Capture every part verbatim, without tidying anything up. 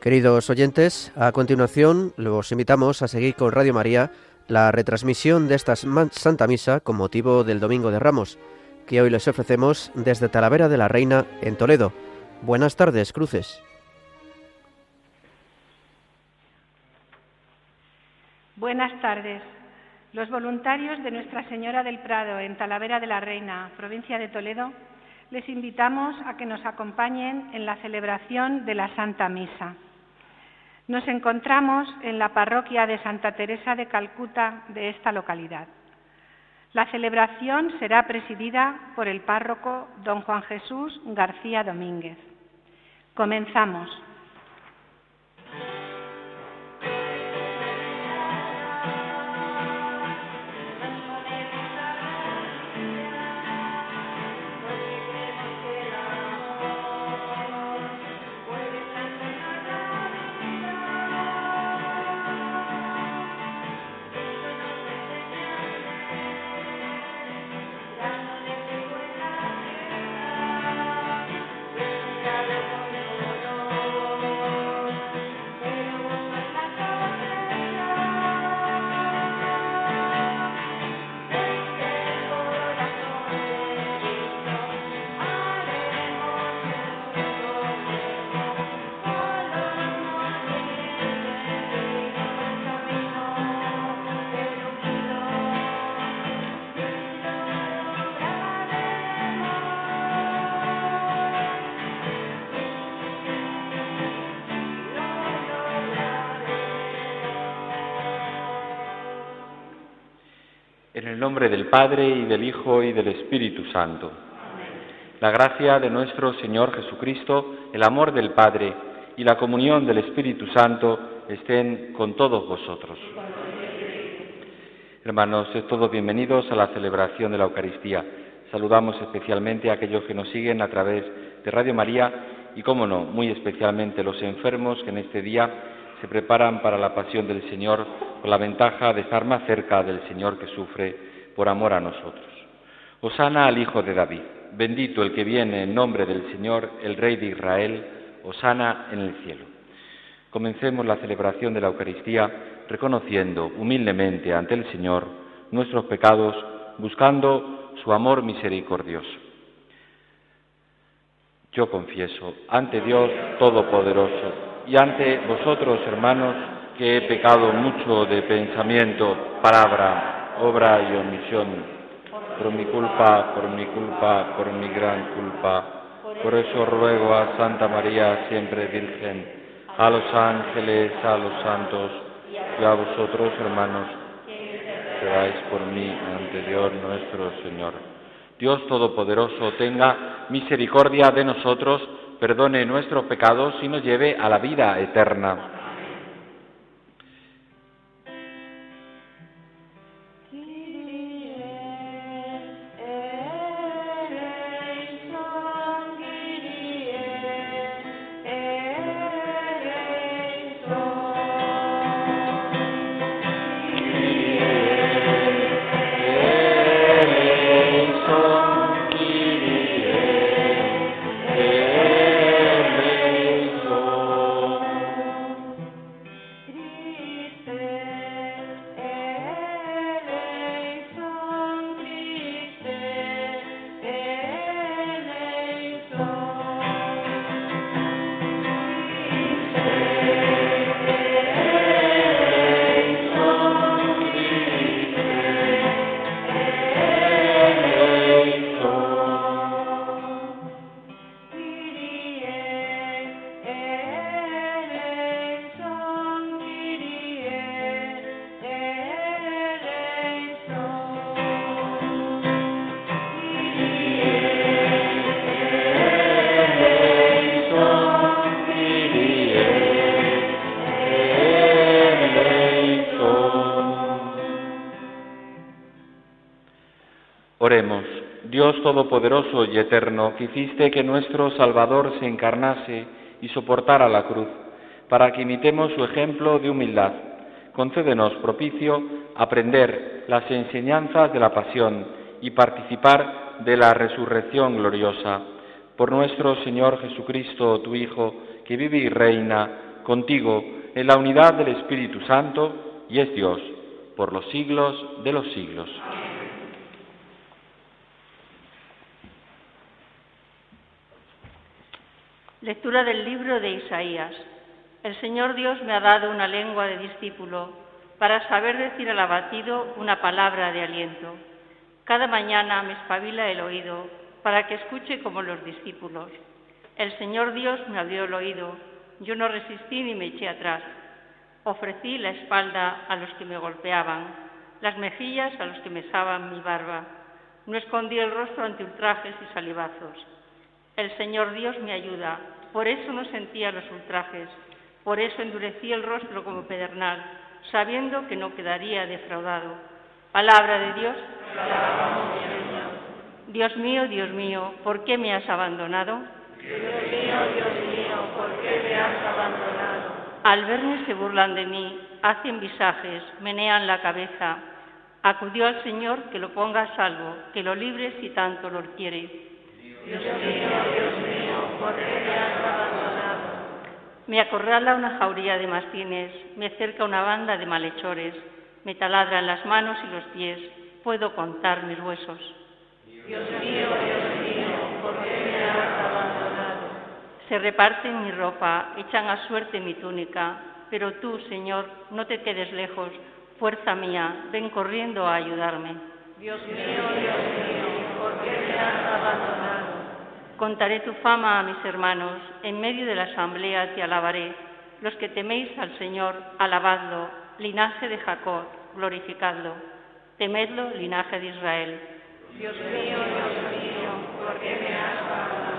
Queridos oyentes, a continuación los invitamos a seguir con Radio María la retransmisión de esta Santa Misa con motivo del Domingo de Ramos, que hoy les ofrecemos desde Talavera de la Reina, en Toledo. Buenas tardes, cruces. Buenas tardes. Los voluntarios de Nuestra Señora del Prado, en Talavera de la Reina, provincia de Toledo, les invitamos a que nos acompañen en la celebración de la Santa Misa. Nos encontramos en la parroquia de Santa Teresa de Calcuta de esta localidad. La celebración será presidida por el párroco don Juan Jesús García Domínguez. Comenzamos. En el nombre del Padre, y del Hijo, y del Espíritu Santo. Amén. La gracia de nuestro Señor Jesucristo, el amor del Padre y la comunión del Espíritu Santo estén con todos vosotros. Hermanos, es todos bienvenidos a la celebración de la Eucaristía. Saludamos especialmente a aquellos que nos siguen a través de Radio María y, cómo no, muy especialmente los enfermos que en este día se preparan para la pasión del Señor con la ventaja de estar más cerca del Señor que sufre por amor a nosotros. Hosana al Hijo de David, bendito el que viene en nombre del Señor, el Rey de Israel, hosana en el cielo. Comencemos la celebración de la Eucaristía reconociendo humildemente ante el Señor nuestros pecados, buscando su amor misericordioso. Yo confieso ante Dios Todopoderoso y ante vosotros, hermanos, que he pecado mucho de pensamiento, palabra, obra y omisión, por mi culpa, por mi culpa, por mi gran culpa. Por eso ruego a Santa María, siempre Virgen, a los ángeles, a los santos, y a vosotros, hermanos, que oráis por mí ante Dios nuestro Señor. Dios Todopoderoso tenga misericordia de nosotros, perdone nuestros pecados y nos lleve a la vida eterna. Oremos. Dios Todopoderoso y Eterno, que hiciste que nuestro Salvador se encarnase y soportara la cruz, para que imitemos su ejemplo de humildad, concédenos propicio aprender las enseñanzas de la pasión y participar de la resurrección gloriosa. Por nuestro Señor Jesucristo, tu Hijo, que vive y reina contigo, en la unidad del Espíritu Santo, y es Dios, por los siglos de los siglos. Lectura del libro de Isaías. El Señor Dios me ha dado una lengua de discípulo para saber decir al abatido una palabra de aliento. Cada mañana me espabila el oído para que escuche como los discípulos. El Señor Dios me abrió el oído, yo no resistí ni me eché atrás. Ofrecí la espalda a los que me golpeaban, las mejillas a los que mesaban mi barba. No escondí el rostro ante ultrajes y salivazos. El Señor Dios me ayuda, por eso no sentía los ultrajes, por eso endurecí el rostro como pedernal, sabiendo que no quedaría defraudado. Palabra de Dios. Dios mío, Dios mío, ¿por qué me has abandonado? Dios mío, Dios mío, ¿por qué me has abandonado? Al verme se burlan de mí, hacen visajes, menean la cabeza. Acudió al Señor que lo ponga a salvo, que lo libre si tanto lo quiere. Dios mío, Dios mío, ¿por qué me has abandonado? Me acorrala una jauría de mastines, me cerca una banda de malhechores, me taladran las manos y los pies, puedo contar mis huesos. Dios mío, Dios mío, ¿por qué me has abandonado? Se reparten mi ropa, echan a suerte mi túnica, pero tú, Señor, no te quedes lejos, fuerza mía, ven corriendo a ayudarme. Dios mío, Dios mío, ¿por qué me has abandonado? Contaré tu fama a mis hermanos, en medio de la asamblea te alabaré. Los que teméis al Señor, alabadlo, linaje de Jacob, glorificadlo. Temedlo, linaje de Israel. Dios mío, Dios mío, ¿por qué me has abandonado?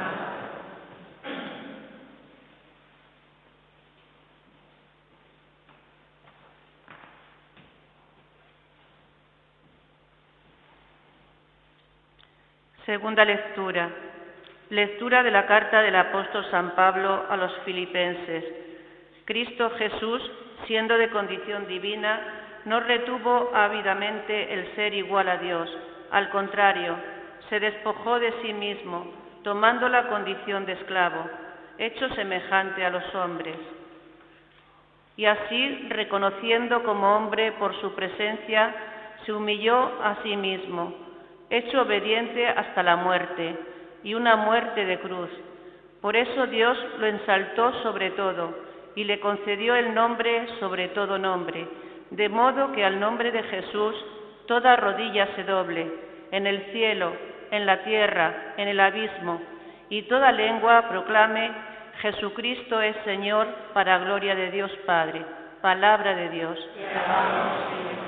Segunda lectura. Lectura de la carta del apóstol San Pablo a los filipenses. Cristo Jesús, siendo de condición divina, no retuvo ávidamente el ser igual a Dios. Al contrario, se despojó de sí mismo, tomando la condición de esclavo, hecho semejante a los hombres. Y así, reconociendo como hombre por su presencia, se humilló a sí mismo, hecho obediente hasta la muerte, y una muerte de cruz. Por eso Dios lo ensaltó sobre todo, y le concedió el nombre sobre todo nombre, de modo que al nombre de Jesús toda rodilla se doble, en el cielo, en la tierra, en el abismo, y toda lengua proclame: Jesucristo es Señor, para gloria de Dios Padre. Palabra de Dios. Te alabamos, Señor.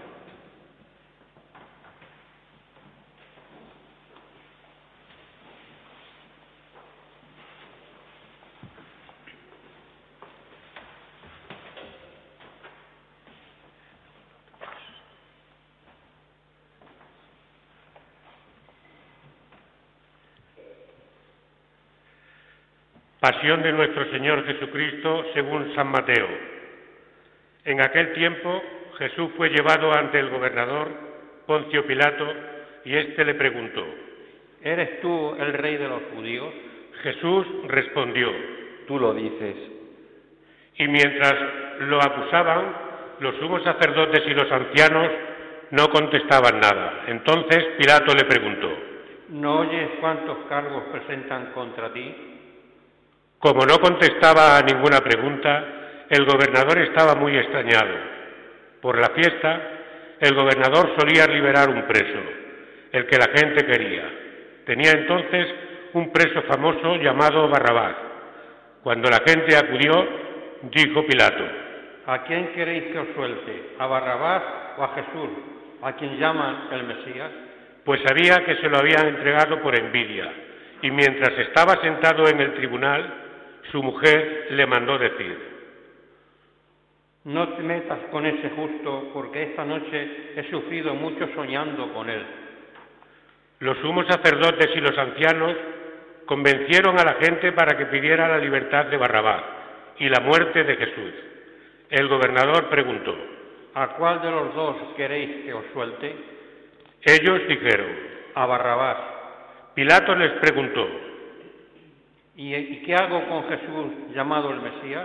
Pasión de nuestro Señor Jesucristo según San Mateo. En aquel tiempo Jesús fue llevado ante el gobernador Poncio Pilato y éste le preguntó: ¿Eres tú el rey de los judíos? Jesús respondió: Tú lo dices. Y mientras lo acusaban, los sumos sacerdotes y los ancianos no contestaban nada. Entonces Pilato le preguntó: ¿No oyes cuántos cargos presentan contra ti? Como no contestaba a ninguna pregunta, el gobernador estaba muy extrañado. Por la fiesta, el gobernador solía liberar un preso, el que la gente quería. Tenía entonces un preso famoso llamado Barrabás. Cuando la gente acudió, dijo Pilato: ¿A quién queréis que os suelte? ¿A Barrabás o a Jesús, a quien llaman el Mesías? Pues sabía que se lo habían entregado por envidia, y mientras estaba sentado en el tribunal, su mujer le mandó decir: No te metas con ese justo, porque esta noche he sufrido mucho soñando con él. Los sumos sacerdotes y los ancianos convencieron a la gente para que pidiera la libertad de Barrabás y la muerte de Jesús. El gobernador preguntó: ¿A cuál de los dos queréis que os suelte? Ellos dijeron: A Barrabás. Pilato les preguntó: ¿Y, ¿Y qué hago con Jesús llamado el Mesías?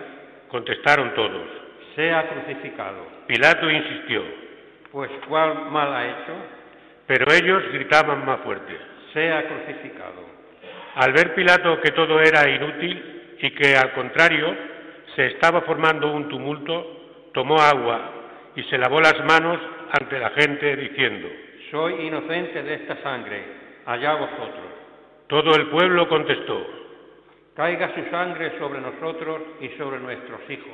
Contestaron todos. Sea crucificado. Pilato insistió. Pues ¿cuál mal ha hecho? Pero ellos gritaban más fuerte. Sea crucificado. Al ver Pilato que todo era inútil y que al contrario se estaba formando un tumulto, tomó agua y se lavó las manos ante la gente diciendo: Soy inocente de esta sangre, allá vosotros. Todo el pueblo contestó: Caiga su sangre sobre nosotros y sobre nuestros hijos.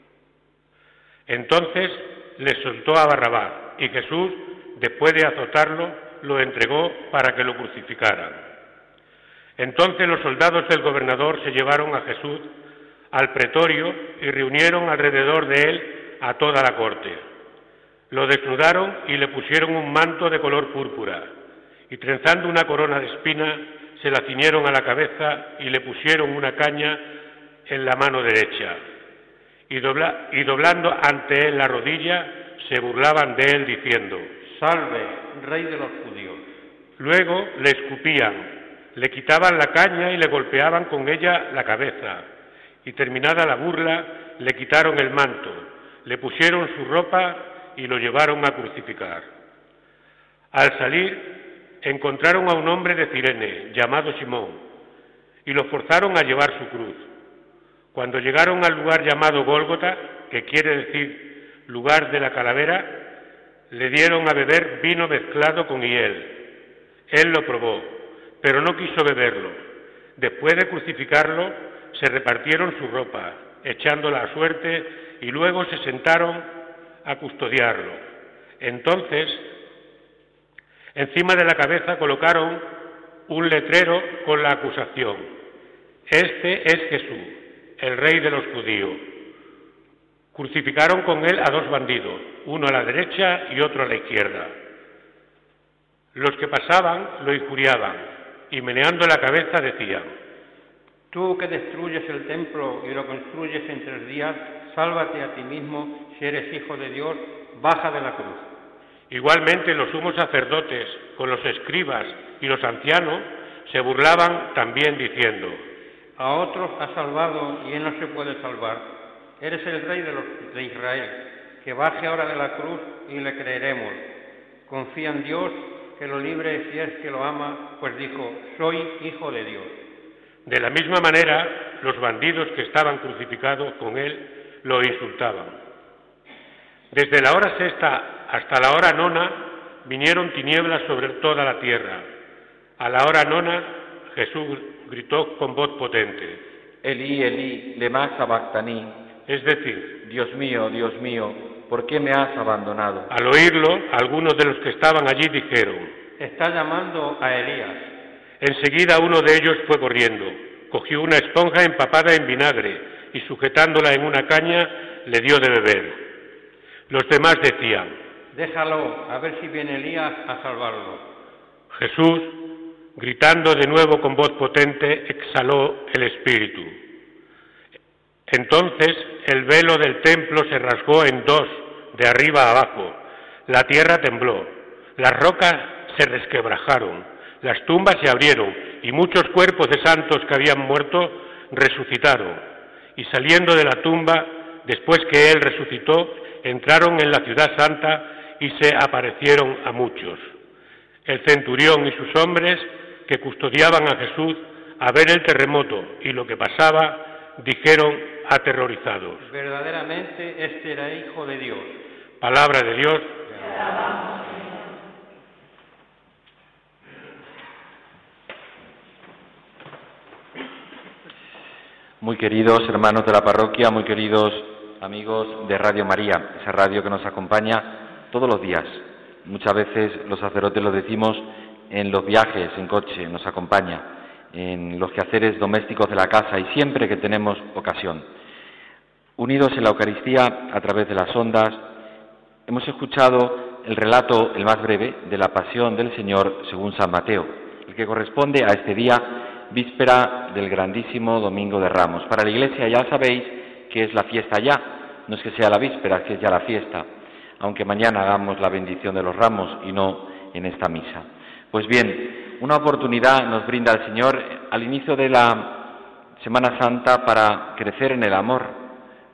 Entonces les soltó a Barrabás y Jesús, después de azotarlo, lo entregó para que lo crucificaran. Entonces los soldados del gobernador se llevaron a Jesús al pretorio y reunieron alrededor de él a toda la corte. Lo desnudaron y le pusieron un manto de color púrpura, y trenzando una corona de espinas, se la ciñeron a la cabeza y le pusieron una caña en la mano derecha. Y, dobla, y doblando ante él la rodilla, se burlaban de él diciendo: Salve, Rey de los judíos. Luego le escupían, le quitaban la caña y le golpeaban con ella la cabeza. Y terminada la burla, le quitaron el manto, le pusieron su ropa y lo llevaron a crucificar. Al salir, encontraron a un hombre de Cirene, llamado Simón, y lo forzaron a llevar su cruz. Cuando llegaron al lugar llamado Gólgota, que quiere decir lugar de la calavera, le dieron a beber vino mezclado con hiel. Él lo probó, pero no quiso beberlo. Después de crucificarlo, se repartieron su ropa, echándola a suerte, y luego se sentaron a custodiarlo. Entonces, encima de la cabeza colocaron un letrero con la acusación: Este es Jesús, el Rey de los judíos. Crucificaron con él a dos bandidos, uno a la derecha y otro a la izquierda. Los que pasaban lo injuriaban y meneando la cabeza decían: Tú que destruyes el templo y lo construyes en tres días, sálvate a ti mismo, si eres hijo de Dios, baja de la cruz. Igualmente los sumos sacerdotes, con los escribas y los ancianos, se burlaban también diciendo: A otros has salvado y él no se puede salvar. Eres el Rey de, los, de Israel, que baje ahora de la cruz y le creeremos. Confía en Dios, que lo libre si es que lo ama, pues dijo: Soy hijo de Dios. De la misma manera, los bandidos que estaban crucificados con él lo insultaban. Desde la hora sexta hasta la hora nona vinieron tinieblas sobre toda la tierra. A la hora nona Jesús gritó con voz potente: Elí, Elí, lema sabactaní. Es decir, Dios mío, Dios mío, ¿por qué me has abandonado? Al oírlo, algunos de los que estaban allí dijeron: Está llamando a Elías. Enseguida uno de ellos fue corriendo, cogió una esponja empapada en vinagre y sujetándola en una caña le dio de beber. Los demás decían: Déjalo, a ver si viene Elías a salvarlo. Jesús, gritando de nuevo con voz potente, exhaló el espíritu. Entonces el velo del templo se rasgó en dos, de arriba a abajo. La tierra tembló, las rocas se resquebrajaron, las tumbas se abrieron y muchos cuerpos de santos que habían muerto resucitaron. Y saliendo de la tumba, después que él resucitó, entraron en la ciudad santa y se aparecieron a muchos. El centurión y sus hombres que custodiaban a Jesús, a ver el terremoto y lo que pasaba, dijeron aterrorizados: Verdaderamente este era hijo de Dios. Palabra de Dios. Muy queridos hermanos de la parroquia, muy queridos amigos de Radio María, esa radio que nos acompaña todos los días. Muchas veces los sacerdotes lo decimos en los viajes en coche, nos acompaña en los quehaceres domésticos de la casa y siempre que tenemos ocasión. Unidos en la Eucaristía a través de las ondas, hemos escuchado el relato, el más breve, de la Pasión del Señor según San Mateo, el que corresponde a este día, víspera del grandísimo Domingo de Ramos. Para la Iglesia ya sabéis que es la fiesta ya, no es que sea la víspera, que es ya la fiesta, aunque mañana hagamos la bendición de los ramos y no en esta misa. Pues bien, una oportunidad nos brinda el Señor al inicio de la Semana Santa para crecer en el amor,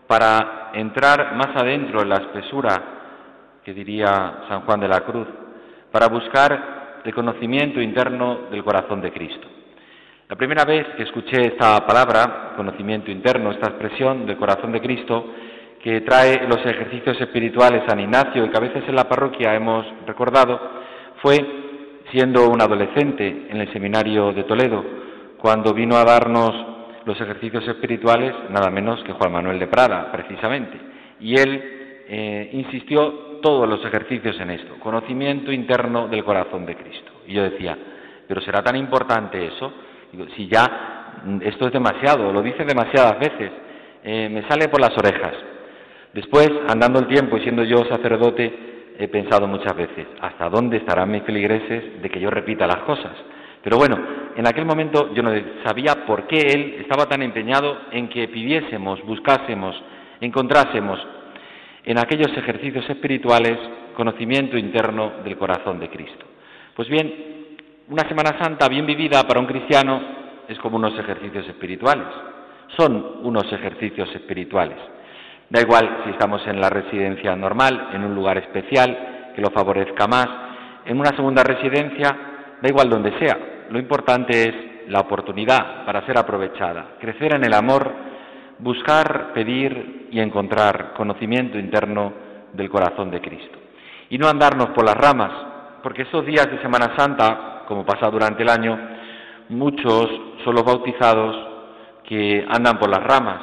para entrar más adentro en la espesura, que diría San Juan de la Cruz, para buscar el conocimiento interno del corazón de Cristo. La primera vez que escuché esta palabra, conocimiento interno, esta expresión del corazón de Cristo, que trae los ejercicios espirituales San Ignacio y que a veces en la parroquia hemos recordado, fue siendo un adolescente en el seminario de Toledo, cuando vino a darnos los ejercicios espirituales nada menos que Juan Manuel de Prada, precisamente. Y él eh, insistió todos los ejercicios en esto, conocimiento interno del corazón de Cristo. Y yo decía, ¿pero será tan importante eso? Digo, si ya esto es demasiado, lo dice demasiadas veces, eh, me sale por las orejas. Después, andando el tiempo y siendo yo sacerdote, he pensado muchas veces, ¿hasta dónde estarán mis feligreses de que yo repita las cosas? Pero bueno, en aquel momento yo no sabía por qué él estaba tan empeñado en que pidiésemos, buscásemos, encontrásemos en aquellos ejercicios espirituales conocimiento interno del corazón de Cristo. Pues bien, una Semana Santa bien vivida para un cristiano es como unos ejercicios espirituales. Son unos ejercicios espirituales. Da igual si estamos en la residencia normal, en un lugar especial que lo favorezca más, en una segunda residencia, da igual donde sea. Lo importante es la oportunidad para ser aprovechada, crecer en el amor, buscar, pedir y encontrar conocimiento interno del corazón de Cristo. Y no andarnos por las ramas, porque esos días de Semana Santa, como pasa durante el año, muchos son los bautizados que andan por las ramas,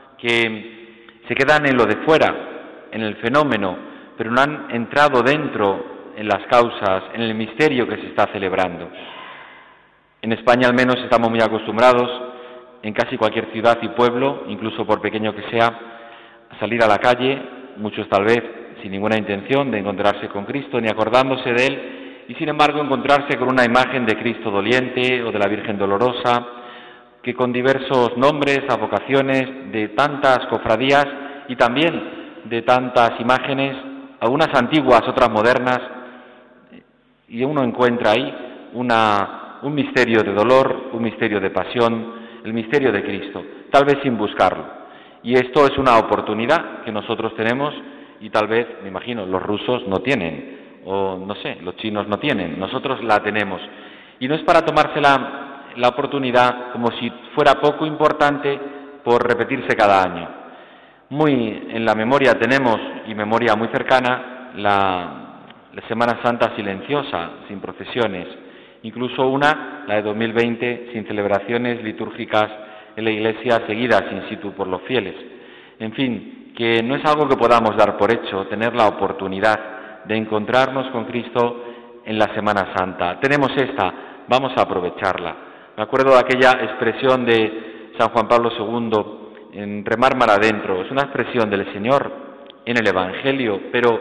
que se quedan en lo de fuera, en el fenómeno, pero no han entrado dentro en las causas, en el misterio que se está celebrando. En España al menos estamos muy acostumbrados, en casi cualquier ciudad y pueblo, incluso por pequeño que sea, a salir a la calle, muchos tal vez sin ninguna intención de encontrarse con Cristo ni acordándose de Él, y sin embargo encontrarse con una imagen de Cristo doliente o de la Virgen dolorosa, que con diversos nombres, advocaciones de tantas cofradías y también de tantas imágenes, algunas antiguas, otras modernas, y uno encuentra ahí una un misterio de dolor, un misterio de pasión, el misterio de Cristo, tal vez sin buscarlo. Y esto es una oportunidad que nosotros tenemos y tal vez, me imagino, los rusos no tienen, o no sé, los chinos no tienen, nosotros la tenemos. Y no es para tomarse la, la oportunidad como si fuera poco importante por repetirse cada año. Muy en la memoria tenemos, y memoria muy cercana, la, la Semana Santa silenciosa, sin procesiones. Incluso una, la de dos mil veinte, sin celebraciones litúrgicas en la Iglesia seguidas in situ por los fieles. En fin, que no es algo que podamos dar por hecho, tener la oportunidad de encontrarnos con Cristo en la Semana Santa. Tenemos esta, vamos a aprovecharla. Me acuerdo de aquella expresión de San Juan Pablo segundo, en remar mar adentro. Es una expresión del Señor en el Evangelio, pero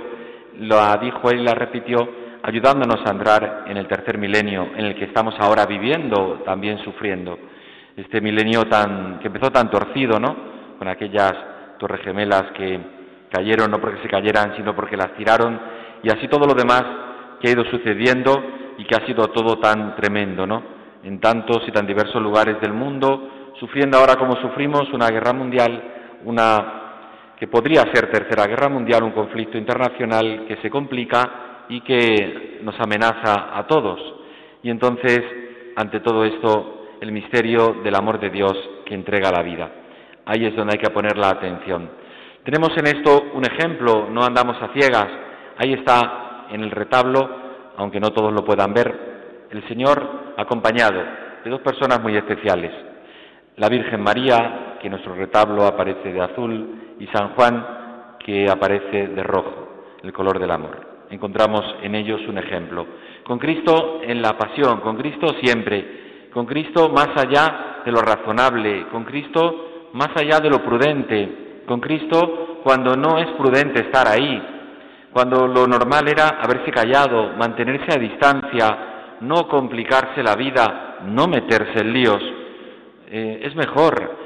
la dijo él y la repitió ayudándonos a entrar en el tercer milenio, en el que estamos ahora viviendo, también sufriendo. Este milenio tan que empezó tan torcido, ¿no? Con aquellas torres gemelas que cayeron, no porque se cayeran, sino porque las tiraron, y así todo lo demás que ha ido sucediendo y que ha sido todo tan tremendo, ¿no? En tantos y tan diversos lugares del mundo, sufriendo ahora como sufrimos una guerra mundial, una que podría ser tercera guerra mundial, un conflicto internacional que se complica y que nos amenaza a todos. Y entonces, ante todo esto, el misterio del amor de Dios que entrega la vida. Ahí es donde hay que poner la atención. Tenemos en esto un ejemplo, no andamos a ciegas. Ahí está en el retablo, aunque no todos lo puedan ver, el Señor acompañado de dos personas muy especiales. La Virgen María, que en nuestro retablo aparece de azul, y San Juan, que aparece de rojo, el color del amor. Encontramos en ellos un ejemplo. Con Cristo en la pasión, con Cristo siempre, con Cristo más allá de lo razonable, con Cristo más allá de lo prudente, con Cristo cuando no es prudente estar ahí, cuando lo normal era haberse callado, mantenerse a distancia, no complicarse la vida, no meterse en líos. Eh, es mejor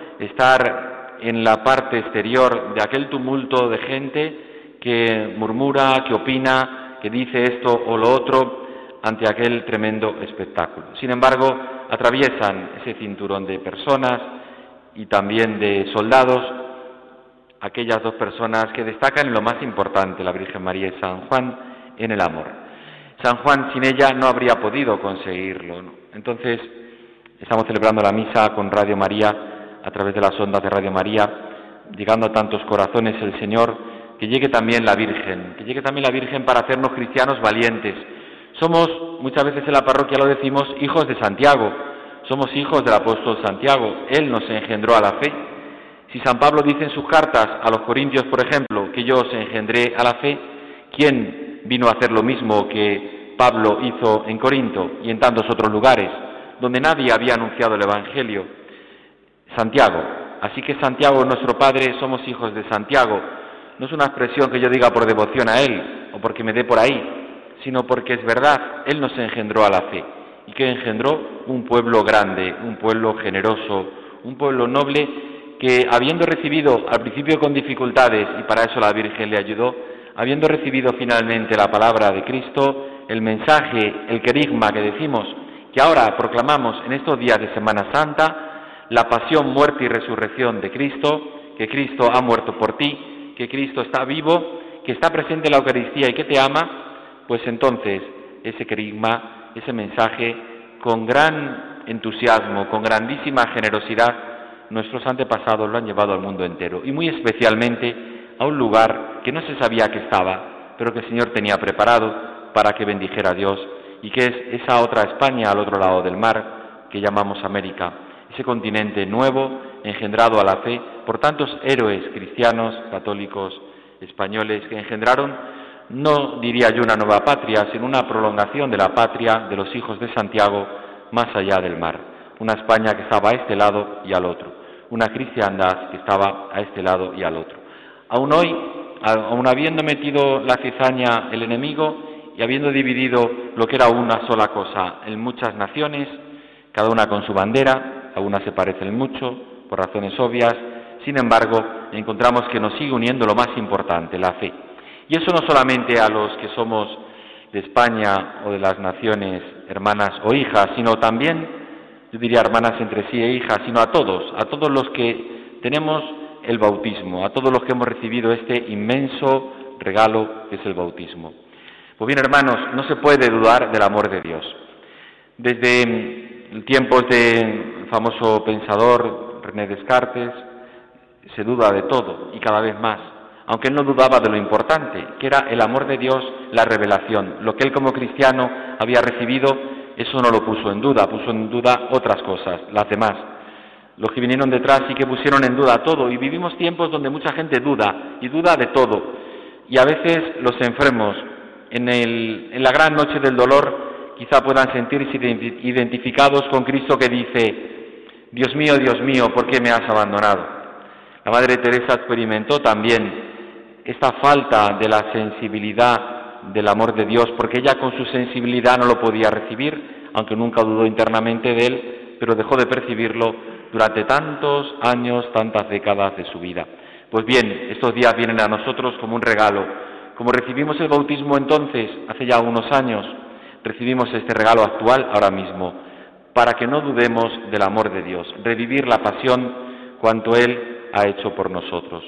estar en la parte exterior de aquel tumulto de gente que murmura, que opina, que dice esto o lo otro ante aquel tremendo espectáculo. Sin embargo, atraviesan ese cinturón de personas y también de soldados aquellas dos personas que destacan en lo más importante, la Virgen María y San Juan, en el amor. San Juan sin ella no habría podido conseguirlo, ¿no? Entonces, estamos celebrando la misa con Radio María, a través de las ondas de Radio María, llegando a tantos corazones el Señor, que llegue también la Virgen, que llegue también la Virgen para hacernos cristianos valientes. Somos, muchas veces en la parroquia lo decimos, hijos de Santiago, somos hijos del apóstol Santiago, él nos engendró a la fe. Si San Pablo dice en sus cartas a los Corintios, por ejemplo, que yo os engendré a la fe, ¿quién vino a hacer lo mismo que Pablo hizo en Corinto y en tantos otros lugares, donde nadie había anunciado el Evangelio? Santiago. Así que Santiago, nuestro Padre, somos hijos de Santiago. No es una expresión que yo diga por devoción a él o porque me dé por ahí, sino porque es verdad, él nos engendró a la fe y que engendró un pueblo grande, un pueblo generoso, un pueblo noble que, habiendo recibido al principio con dificultades, y para eso la Virgen le ayudó, habiendo recibido finalmente la palabra de Cristo, el mensaje, el querigma que decimos, que ahora proclamamos en estos días de Semana Santa, la pasión, muerte y resurrección de Cristo, que Cristo ha muerto por ti, que Cristo está vivo, que está presente en la Eucaristía y que te ama, pues entonces ese querigma, ese mensaje, con gran entusiasmo, con grandísima generosidad, nuestros antepasados lo han llevado al mundo entero, y muy especialmente a un lugar que no se sabía que estaba, pero que el Señor tenía preparado para que bendijera a Dios, y que es esa otra España al otro lado del mar, que llamamos América, ese continente nuevo, engendrado a la fe por tantos héroes cristianos, católicos, españoles, que engendraron, no diría yo una nueva patria, sino una prolongación de la patria de los hijos de Santiago más allá del mar, una España que estaba a este lado y al otro, una cristiandad que estaba a este lado y al otro. Aún hoy, aún habiendo metido la cizaña el enemigo y habiendo dividido lo que era una sola cosa en muchas naciones, cada una con su bandera, algunas se parecen mucho, por razones obvias, sin embargo, encontramos que nos sigue uniendo lo más importante, la fe. Y eso no solamente a los que somos de España o de las naciones hermanas o hijas, sino también, yo diría hermanas entre sí e hijas, sino a todos, a todos los que tenemos el bautismo, a todos los que hemos recibido este inmenso regalo que es el bautismo. Pues bien, hermanos, no se puede dudar del amor de Dios. Desde el tiempo del famoso pensador René Descartes, se duda de todo y cada vez más, aunque él no dudaba de lo importante, que era el amor de Dios, la revelación. Lo que él como cristiano había recibido, eso no lo puso en duda, puso en duda otras cosas, las demás. Los que vinieron detrás sí que pusieron en duda todo, y vivimos tiempos donde mucha gente duda, y duda de todo. Y a veces los enfermos, en, el, en la gran noche del dolor, quizá puedan sentirse identificados con Cristo que dice: Dios mío, Dios mío, ¿por qué me has abandonado? La Madre Teresa experimentó también esta falta de la sensibilidad del amor de Dios, porque ella con su sensibilidad no lo podía recibir, aunque nunca dudó internamente de él, pero dejó de percibirlo durante tantos años, tantas décadas de su vida. Pues bien, estos días vienen a nosotros como un regalo. Como recibimos el bautismo entonces, hace ya unos años, recibimos este regalo actual ahora mismo, para que no dudemos del amor de Dios, revivir la pasión cuanto Él ha hecho por nosotros.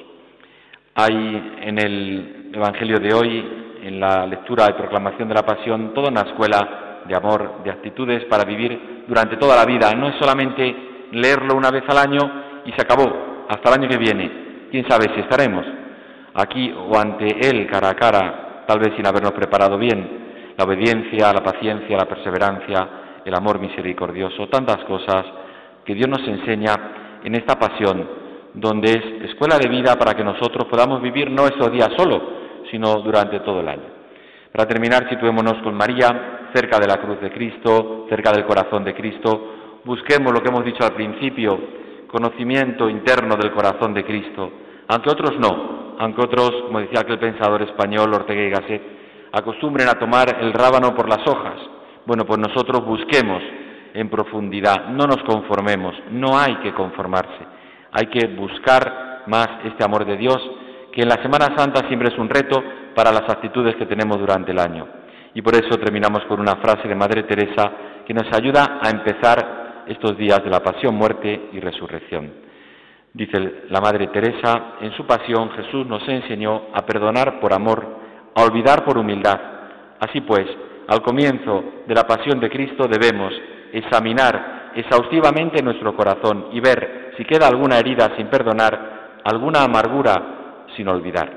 Hay en el Evangelio de hoy, en la lectura y proclamación de la pasión, toda una escuela de amor, de actitudes para vivir durante toda la vida. No es solamente leerlo una vez al año y se acabó, hasta el año que viene. Quién sabe si estaremos aquí o ante Él cara a cara, tal vez sin habernos preparado bien. La obediencia, la paciencia, la perseverancia, el amor misericordioso, tantas cosas que Dios nos enseña en esta pasión, donde es escuela de vida para que nosotros podamos vivir no estos días solo, sino durante todo el año. Para terminar, situémonos con María, cerca de la cruz de Cristo, cerca del corazón de Cristo. Busquemos lo que hemos dicho al principio, conocimiento interno del corazón de Cristo, aunque otros no, aunque otros, como decía aquel pensador español Ortega y Gasset, acostumbren a tomar el rábano por las hojas. Bueno, pues nosotros busquemos en profundidad, no nos conformemos, no hay que conformarse. Hay que buscar más este amor de Dios, que en la Semana Santa siempre es un reto para las actitudes que tenemos durante el año. Y por eso terminamos con una frase de Madre Teresa que nos ayuda a empezar estos días de la pasión, muerte y resurrección. Dice la Madre Teresa, en su pasión Jesús nos enseñó a perdonar por amor, a olvidar por humildad. Así pues, al comienzo de la pasión de Cristo debemos examinar exhaustivamente nuestro corazón y ver si queda alguna herida sin perdonar, alguna amargura sin olvidar.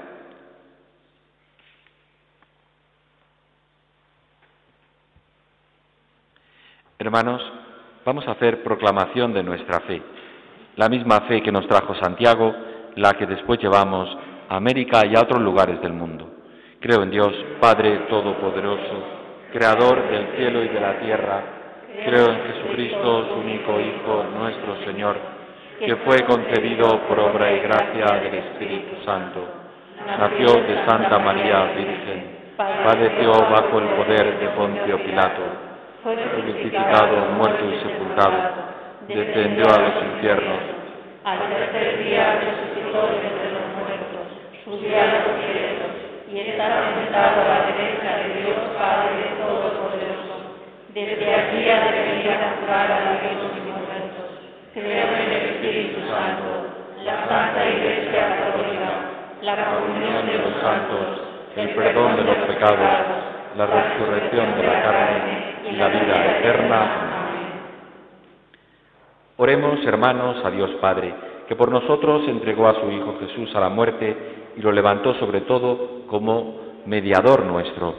Hermanos, vamos a hacer proclamación de nuestra fe, la misma fe que nos trajo Santiago, la que después llevamos a América y a otros lugares del mundo. Creo en Dios, Padre Todopoderoso, Creador del cielo y de la tierra. Creo en Jesucristo, su único Hijo, nuestro Señor, que fue concebido por obra y gracia del Espíritu Santo. Nació de Santa María Virgen, padeció bajo el poder de Poncio Pilato, fue crucificado, muerto y sepultado, descendió a los infiernos. Al tercer día resucitó de entre los muertos, subió a los cielos y está sentado a la derecha de Dios Padre Todopoderoso. Desde allí ha de venir a juzgar a los vivos y muertos. Creo en el Espíritu Santo, la Santa Iglesia Católica, la comunión de los santos, el perdón de los pecados, la resurrección de la carne y la vida eterna. Amén. Oremos, hermanos, a Dios Padre, que por nosotros entregó a su Hijo Jesús a la muerte y lo levantó sobre todo como mediador nuestro.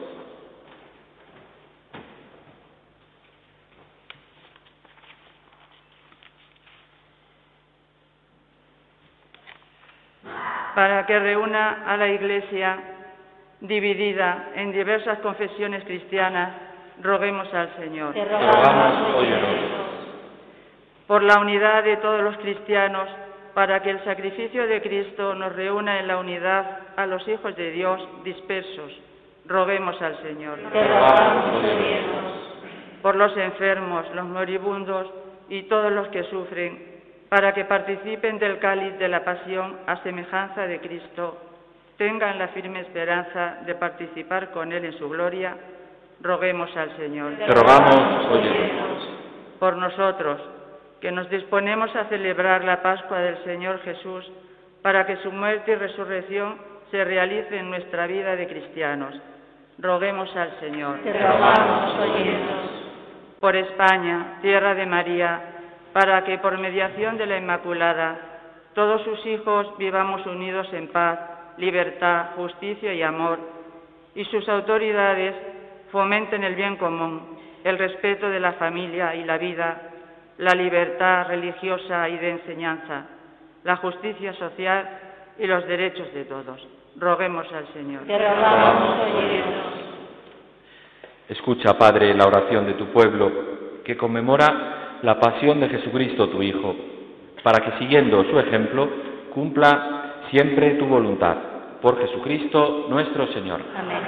Para que reúna a la Iglesia dividida en diversas confesiones cristianas, roguemos al Señor. Te rogamos, óyenos. Por la unidad de todos los cristianos, para que el sacrificio de Cristo nos reúna en la unidad a los hijos de Dios dispersos, roguemos al Señor. Te rogamos, óyenos. Por los enfermos, los moribundos y todos los que sufren, para que participen del cáliz de la pasión a semejanza de Cristo, tengan la firme esperanza de participar con Él en su gloria, roguemos al Señor. Te rogamos, óyenos. Por nosotros, que nos disponemos a celebrar la Pascua del Señor Jesús, para que su muerte y resurrección se realice en nuestra vida de cristianos, roguemos al Señor. Te rogamos, óyenos. Por España, tierra de María, para que por mediación de la Inmaculada todos sus hijos vivamos unidos en paz, libertad, justicia y amor, y sus autoridades fomenten el bien común, el respeto de la familia y la vida, la libertad religiosa y de enseñanza, la justicia social y los derechos de todos. Roguemos al Señor. Te rogamos, óyenos. Escucha, Padre, la oración de tu pueblo, que conmemora la pasión de Jesucristo, tu Hijo, para que, siguiendo su ejemplo, cumpla siempre tu voluntad. Por Jesucristo nuestro Señor. Amén.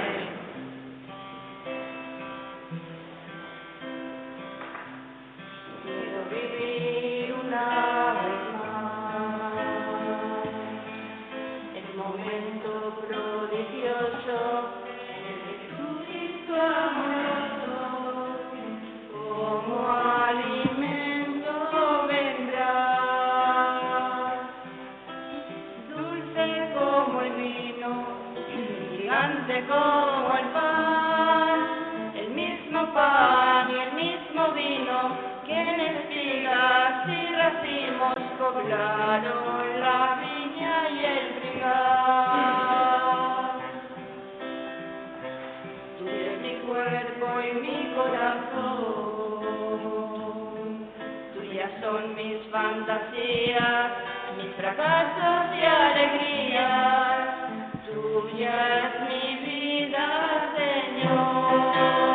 Quiero vivir una vez más el momento prodigioso en el que Jesucristo amoroso como alimento vendrá. Dulce como el vino, gigante como el pan, el mismo pan y el mismo vino, que en espigas y racimos poblaron la viña y el trigal. Tú eres mi cuerpo y mi corazón, tuyas son mis fantasías, mis fracasos y alegrías, tuya es mi vida, Señor.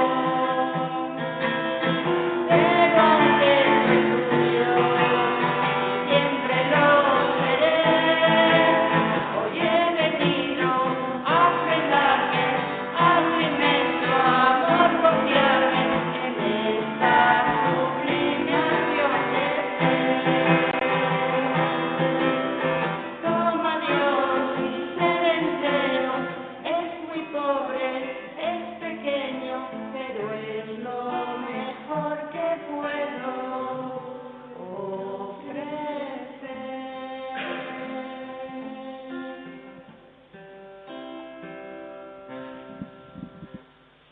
Pero aunque soy tuyo, siempre lo seré. Hoy he venido a ofrendarme a tu inmenso amor, confiarme en esta sublime acción de fe. Toma, Dios, mi ser entero, es muy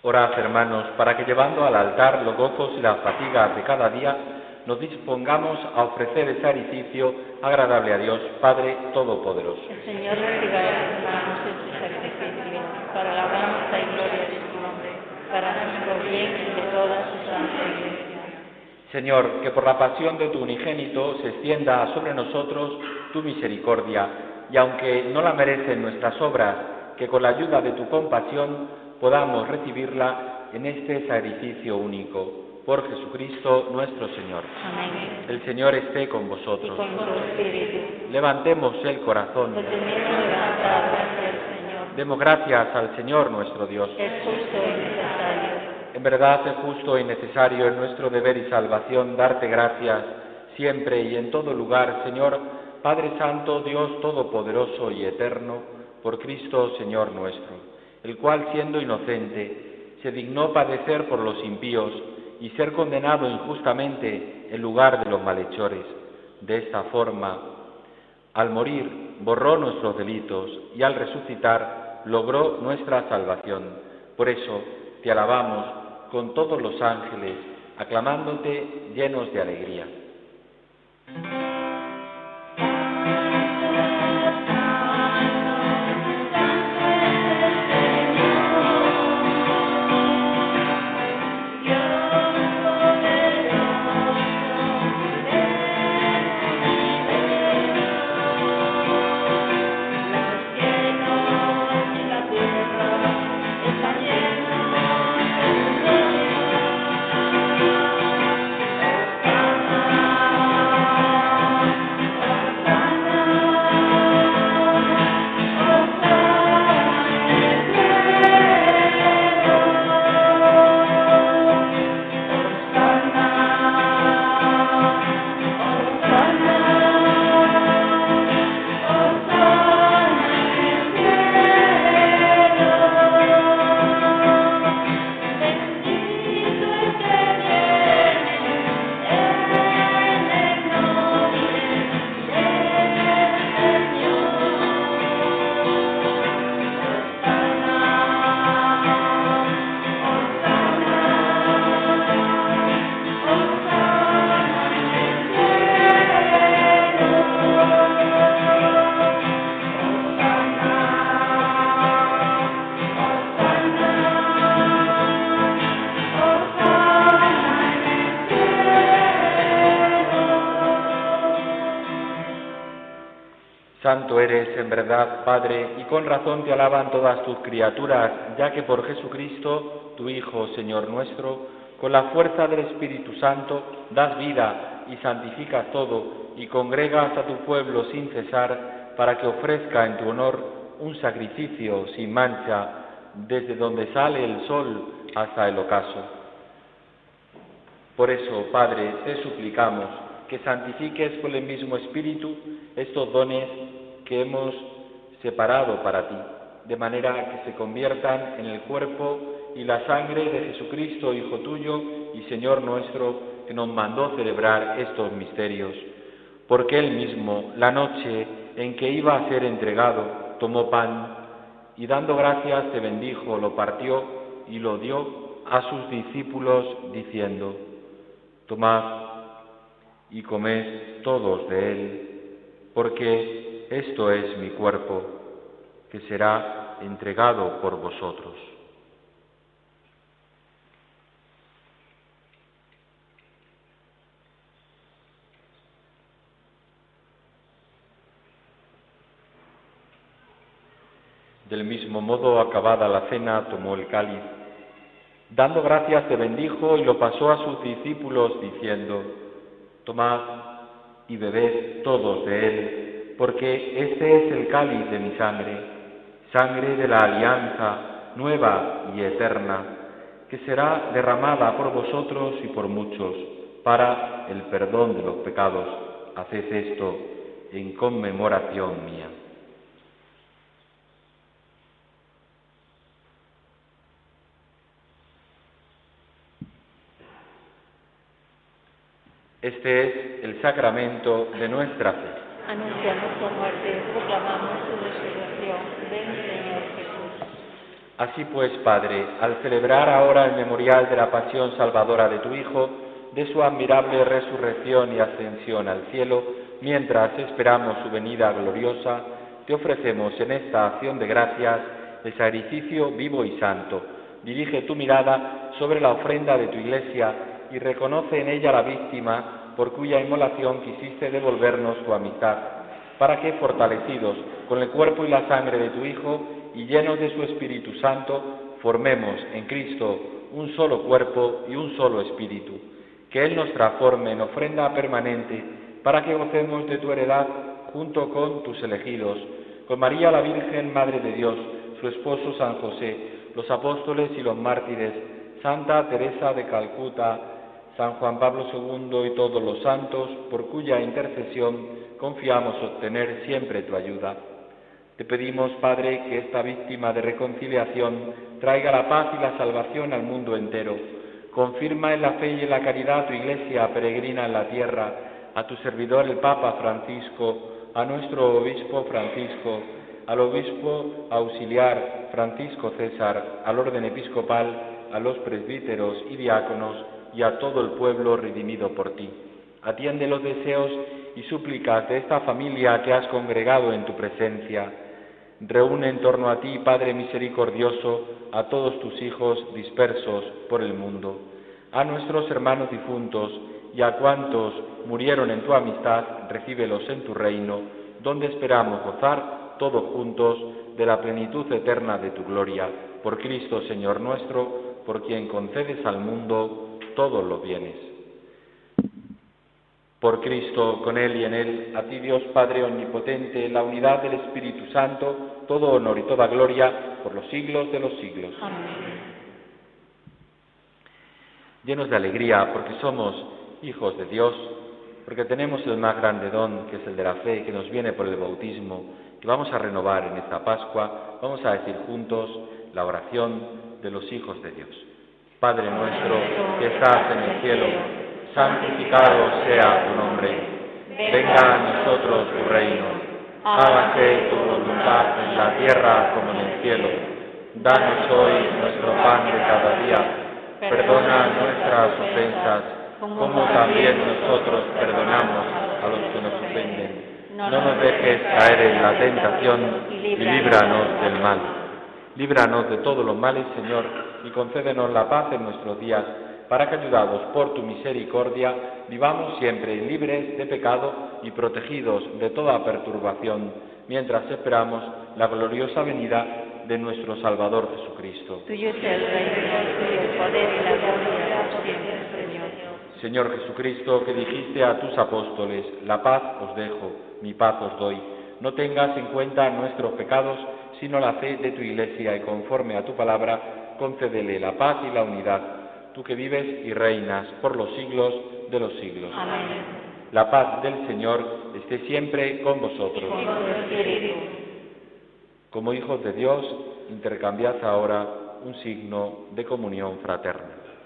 Orad, hermanos, para que llevando al altar los gozos y las fatigas de cada día, nos dispongamos a ofrecer el sacrificio agradable a Dios, Padre Todopoderoso. El Señor reciba de tus manos este sacrificio, para la alabanza y gloria de su nombre, para nuestro bien y de toda su santa Iglesia. Señor, que por la pasión de tu unigénito se extienda sobre nosotros tu misericordia, y aunque no la merecen nuestras obras, que con la ayuda de tu compasión podamos recibirla en este sacrificio único. Por Jesucristo nuestro Señor. Amén. El Señor esté con vosotros. Y con tu espíritu. Levantemos el corazón. Lo tenemos levantado hacia el Señor. Demos gracias al Señor nuestro Dios. Es justo y necesario. En verdad es justo y necesario en nuestro deber y salvación darte gracias siempre y en todo lugar, Señor, Padre Santo, Dios Todopoderoso y Eterno, por Cristo Señor nuestro, el cual siendo inocente se dignó padecer por los impíos y ser condenado injustamente en lugar de los malhechores. De esta forma, al morir, borró nuestros delitos y al resucitar, logró nuestra salvación. Por eso, te alabamos con todos los ángeles, aclamándote llenos de alegría. Santo eres en verdad, Padre, y con razón te alaban todas tus criaturas, ya que por Jesucristo, tu Hijo, Señor nuestro, con la fuerza del Espíritu Santo, das vida y santificas todo, y congregas a tu pueblo sin cesar, para que ofrezca en tu honor un sacrificio sin mancha, desde donde sale el sol hasta el ocaso. Por eso, Padre, te suplicamos que santifiques con el mismo Espíritu estos dones que hemos separado para ti, de manera que se conviertan en el cuerpo y la sangre de Jesucristo, Hijo tuyo y Señor nuestro, que nos mandó celebrar estos misterios. Porque Él mismo, la noche en que iba a ser entregado, tomó pan y dando gracias te bendijo, lo partió y lo dio a sus discípulos, diciendo: Tomad y comed todos de él, porque esto es mi cuerpo, que será entregado por vosotros. Del mismo modo, acabada la cena, tomó el cáliz, dando gracias te bendijo y lo pasó a sus discípulos, diciendo: Tomad y bebed todos de él, porque este es el cáliz de mi sangre, sangre de la alianza nueva y eterna, que será derramada por vosotros y por muchos, para el perdón de los pecados. Haced esto en conmemoración mía. Este es el sacramento de nuestra fe. Anunciamos tu muerte, proclamamos tu resurrección. Ven, Señor Jesús. Así pues, Padre, al celebrar ahora el memorial de la pasión salvadora de tu Hijo, de su admirable resurrección y ascensión al cielo, mientras esperamos su venida gloriosa, te ofrecemos en esta acción de gracias el sacrificio vivo y santo. Dirige tu mirada sobre la ofrenda de tu Iglesia y reconoce en ella la víctima por cuya inmolación quisiste devolvernos tu amistad, para que, fortalecidos con el cuerpo y la sangre de tu Hijo y llenos de su Espíritu Santo, formemos en Cristo un solo cuerpo y un solo espíritu. Que Él nos transforme en ofrenda permanente, para que gocemos de tu heredad junto con tus elegidos, con María la Virgen, Madre de Dios, su esposo San José, los apóstoles y los mártires, Santa Teresa de Calcuta, San Juan Pablo segundo y todos los santos, por cuya intercesión confiamos obtener siempre tu ayuda. Te pedimos, Padre, que esta víctima de reconciliación traiga la paz y la salvación al mundo entero. Confirma en la fe y en la caridad tu Iglesia peregrina en la tierra, a tu servidor el Papa Francisco, a nuestro Obispo Francisco, al Obispo Auxiliar Francisco César, al orden episcopal, a los presbíteros y diáconos y a todo el pueblo redimido por ti. Atiende los deseos y súplicas de esta familia que has congregado en tu presencia. Reúne en torno a ti, Padre misericordioso, a todos tus hijos dispersos por el mundo, a nuestros hermanos difuntos y a cuantos murieron en tu amistad, recíbelos en tu reino, donde esperamos gozar todos juntos de la plenitud eterna de tu gloria. Por Cristo, Señor nuestro, por quien concedes al mundo todos los bienes. Por Cristo, con Él y en Él, a ti Dios Padre omnipotente, la unidad del Espíritu Santo, todo honor y toda gloria, por los siglos de los siglos. Amén. Llenos de alegría, porque somos hijos de Dios, porque tenemos el más grande don, que es el de la fe, que nos viene por el bautismo, que vamos a renovar en esta Pascua, vamos a decir juntos la oración de los hijos de Dios. Padre nuestro, que estás en el cielo, santificado sea tu nombre. Venga a nosotros tu reino. Hágase tu voluntad en la tierra como en el cielo. Danos hoy nuestro pan de cada día. Perdona nuestras ofensas, como también nosotros perdonamos a los que nos ofenden. No nos dejes caer en la tentación y líbranos del mal. Líbranos de todos los males, Señor, y concédenos la paz en nuestros días, para que, ayudados por tu misericordia, vivamos siempre libres de pecado y protegidos de toda perturbación, mientras esperamos la gloriosa venida de nuestro Salvador Jesucristo. Tuyo es el reino, tuyo el poder y la gloria por siempre, Señor. Señor Jesucristo, que dijiste a tus apóstoles, la paz os dejo, mi paz os doy. No tengas en cuenta nuestros pecados, sino la fe de tu Iglesia, y conforme a tu palabra, concédele la paz y la unidad. Tú que vives y reinas por los siglos de los siglos. Amén. La paz del Señor esté siempre con vosotros. Con tu espíritu. Como hijos de Dios, intercambiad ahora un signo de comunión fraterna.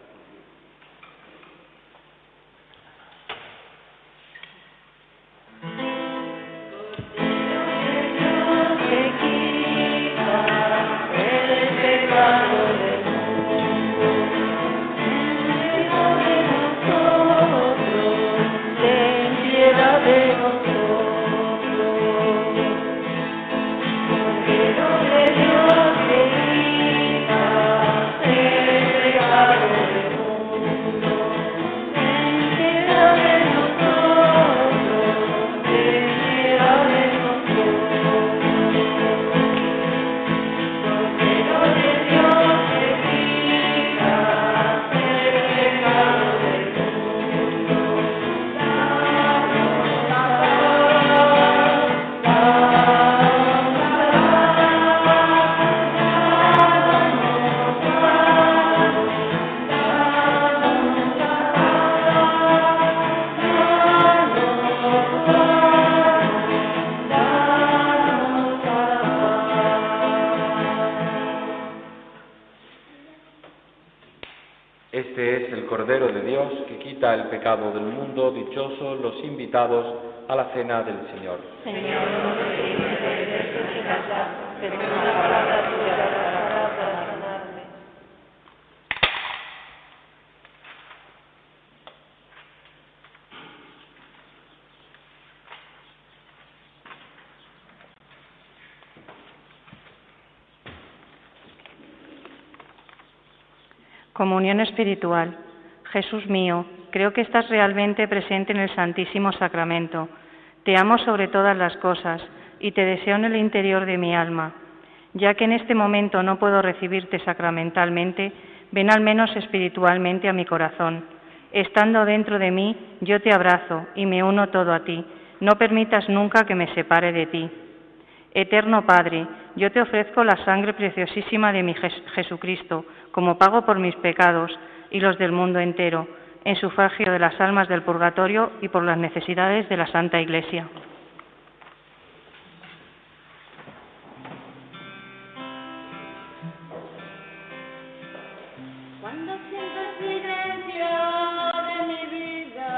El pecado del mundo, dichosos los invitados a la cena del Señor. Señor, no me prives de tu casa, pero una palabra tuya bastará para Comunión espiritual. Jesús mío, creo que estás realmente presente en el Santísimo Sacramento. Te amo sobre todas las cosas y te deseo en el interior de mi alma. Ya que en este momento no puedo recibirte sacramentalmente, ven al menos espiritualmente a mi corazón. Estando dentro de mí, yo te abrazo y me uno todo a ti. No permitas nunca que me separe de ti. Eterno Padre, yo te ofrezco la sangre preciosísima de mi Jes- Jesucristo, como pago por mis pecados y los del mundo entero, en sufragio de las almas del purgatorio y por las necesidades de la Santa Iglesia. Cuando siento el silencio de mi vida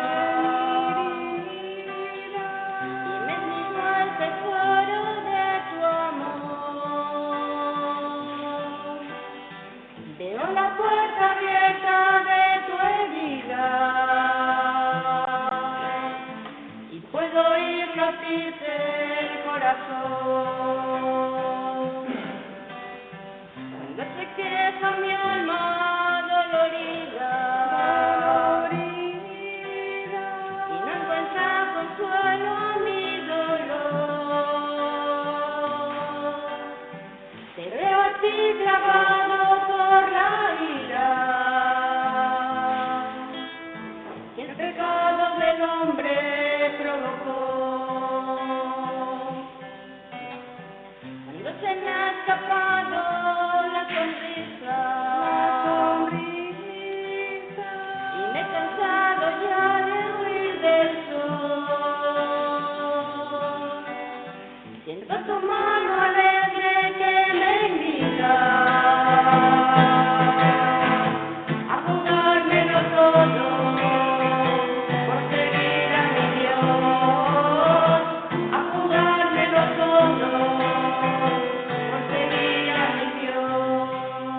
y me digo al tesoro de tu amor, veo la puerta abierta de tu herida y puedo oír latirte el corazón. Cuando se queja mi alma dolorida y no encuentra consuelo a mi dolor, te veo a ti clavado por la ira que el pecado del hombre provocó. Cuando se me ha escapado la sonrisa, y me he cansado ya de huir del sol, siento tu mano alegre que me invita a jugármelo todo por seguir a mi Dios, a jugármelo todo por seguir a mi Dios.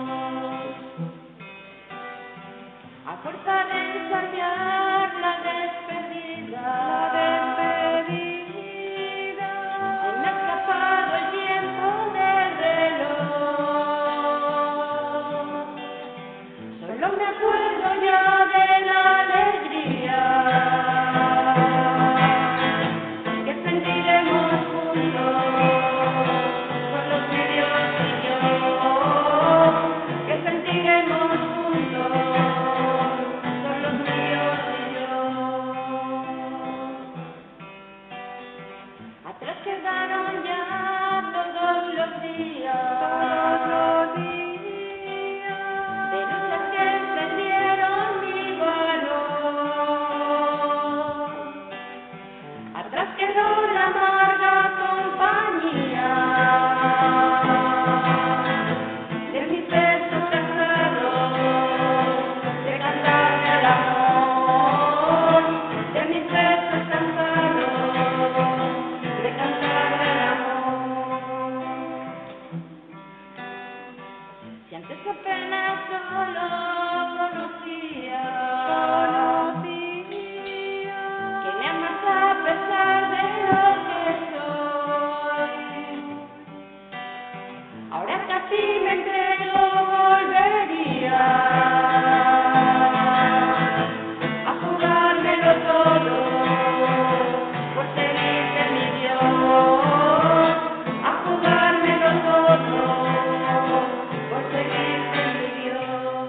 A fuerza de ensayar la despedida, la despedida, se me ha escapado el tiempo del reloj. Solo me acuerdo ya de la alegría que sentiremos juntos, con los medios y yo, que sentiremos juntos. Atrás quedaron ya todos los días, todos los días de luchas que encendieron mi valor. Atrás quedó la amarga compañía de mis besos cansados de cantarme al amor, de mis besos cansados de cantarle al amor. Si antes apenas solo conocía, conocía que me amas a pesar de lo que soy, ahora casi me entrego, volvería a jugármelo todo por seguirte mi Dios, a jugármelo todo por seguirte mi Dios.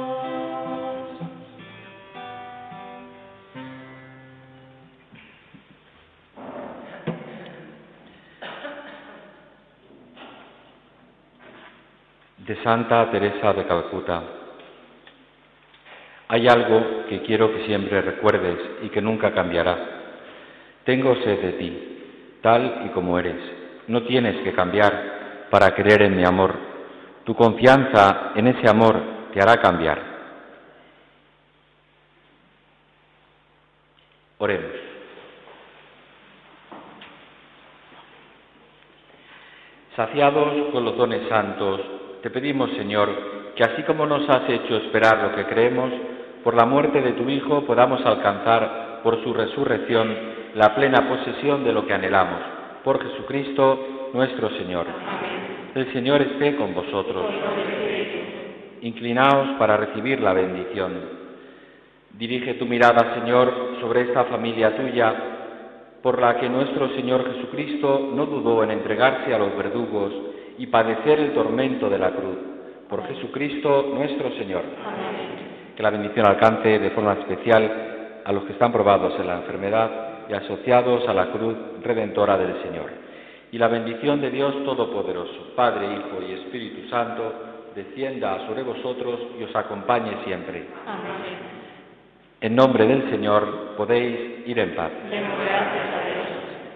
De Santa Teresa de Calcuta. Hay algo que quiero que siempre recuerdes y que nunca cambiará. Tengo sed de ti, tal y como eres. No tienes que cambiar para creer en mi amor. Tu confianza en ese amor te hará cambiar. Oremos. Saciados con los dones santos, te pedimos, Señor, que así como nos has hecho esperar lo que creemos, por la muerte de tu Hijo podamos alcanzar, por su resurrección, la plena posesión de lo que anhelamos. Por Jesucristo nuestro Señor. Amén. El Señor esté con vosotros. inclinaos para recibir la bendición. Dirige tu mirada, Señor, sobre esta familia tuya, por la que nuestro Señor Jesucristo no dudó en entregarse a los verdugos y padecer el tormento de la cruz. Por Jesucristo nuestro Señor. Amén. Que la bendición alcance de forma especial a los que están probados en la enfermedad y asociados a la cruz redentora del Señor. Y la bendición de Dios Todopoderoso, Padre, Hijo y Espíritu Santo, descienda sobre vosotros y os acompañe siempre. Amén. En nombre del Señor podéis ir en paz. Demos gracias a Dios.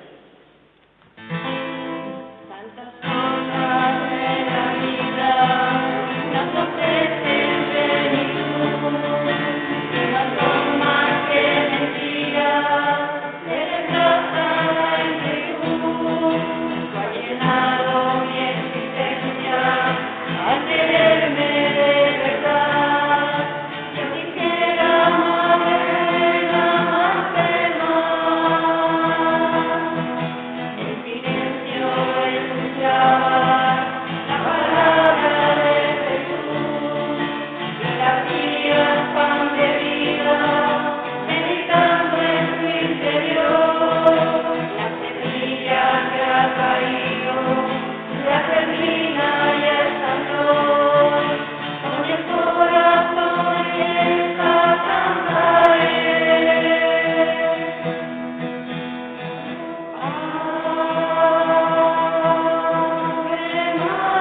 Tantas cosas de la vida nos ofrecen plenitud, y no son más que mentiras, eres raza en virtud. Tú has llenado mi existencia al quererme de verdad. Yo quisiera más de buena, más de más. En silencio escuchar la palabra de Jesús y la guía pan de vida, meditando en su interior. La semilla que ha caído, la germina y esta flor, con el corazón esta cantaré. Ave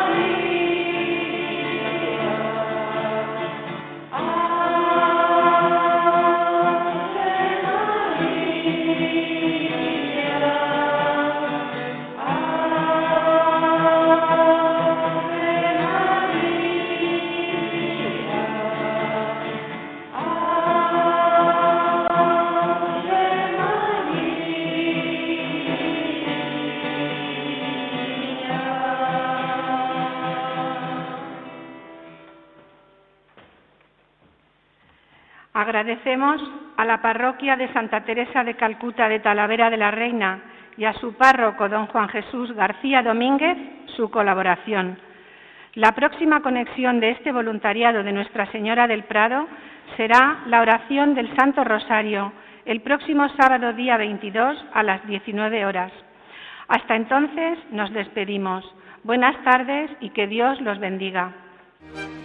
María, Agradecemos a la parroquia de Santa Teresa de Calcuta de Talavera de la Reina y a su párroco, don Juan Jesús García Domínguez, su colaboración. La próxima conexión de este voluntariado de Nuestra Señora del Prado será la oración del Santo Rosario, el próximo sábado día veintidós a las diecinueve horas. Hasta entonces nos despedimos. Buenas tardes y que Dios los bendiga.